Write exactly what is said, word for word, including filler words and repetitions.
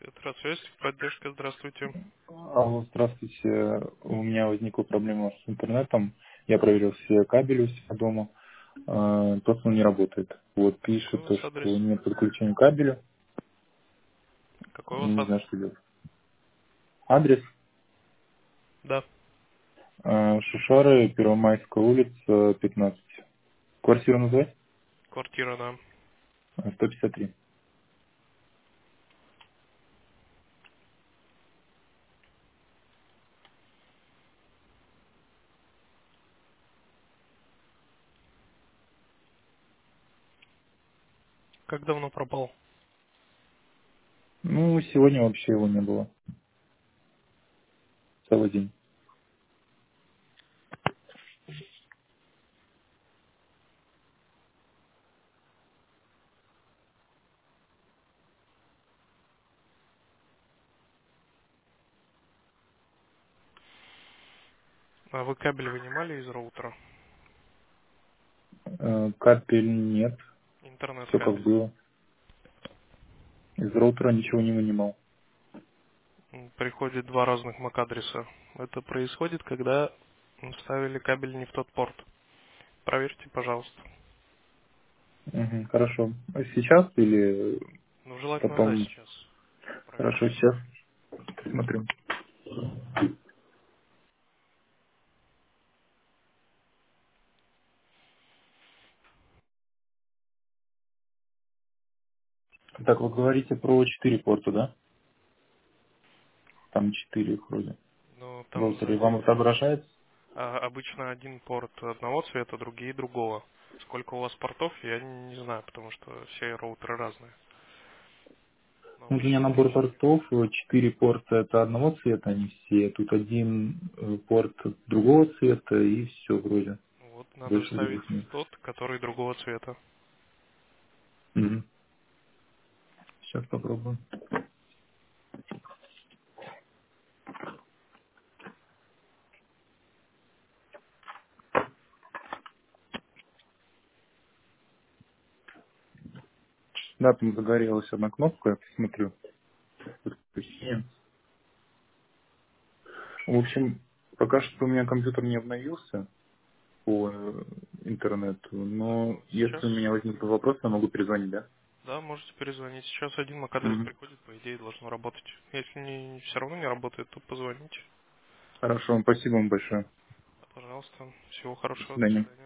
Тетрасвязь, поддержка, здравствуйте. Алло, здравствуйте. У меня возникла проблема с интернетом. Я проверил все кабели у себя дома, э, просто он не работает. Вот Какой пишет у вас то, адрес? что нет подключения к кабелю. Какой у вас Не адрес? знаю, что делать. Адрес Да, э, Шушары, Первомайская улица, пятнадцать. Квартиру назвать? квартира, да. Э, сто пятьдесят три. Как давно пропал? Ну, сегодня вообще его не было. Целый день. А вы кабель вынимали из роутера? Э, Кабель нет. Все как Интернет-кабель. было. Из роутера ничего не вынимал. М, Приходит два разных эм эй си-адреса. Это происходит, когда ставили кабель не в тот порт. Проверьте, пожалуйста. Мгм, хорошо. А сейчас или Ну, желательно, да, потом? сейчас Хорошо, проверьте. сейчас смотрю. Так, вы говорите про четыре порта, да? Там четыре их вроде. Ну, В там роутере. сзади Вам отображается? а, обычно один порт одного цвета, другие другого. Сколько у вас портов, я не знаю, потому что все роутеры разные. Но Вот у меня обычно набор четыре. портов, э, четыре порта это одного цвета, они все. Тут один э, порт другого цвета и все вроде. Вот, надо Больше вставить других нет. тот, который другого цвета. Мгм. Сейчас попробуем. Да, там загорелась одна кнопка, я посмотрю. Подключение. В общем, пока что у меня компьютер не обновился по э, интернету, но Ну, сейчас, если у меня возникнут вопросы, я могу перезвонить, да? да, можете перезвонить. Сейчас один эм эй-адрес Мгм. приходит, по идее, должно работать. Если не, все равно не работает, то позвоните. Хорошо, спасибо вам большое. Пожалуйста. Всего До хорошего. До свидания. свидания.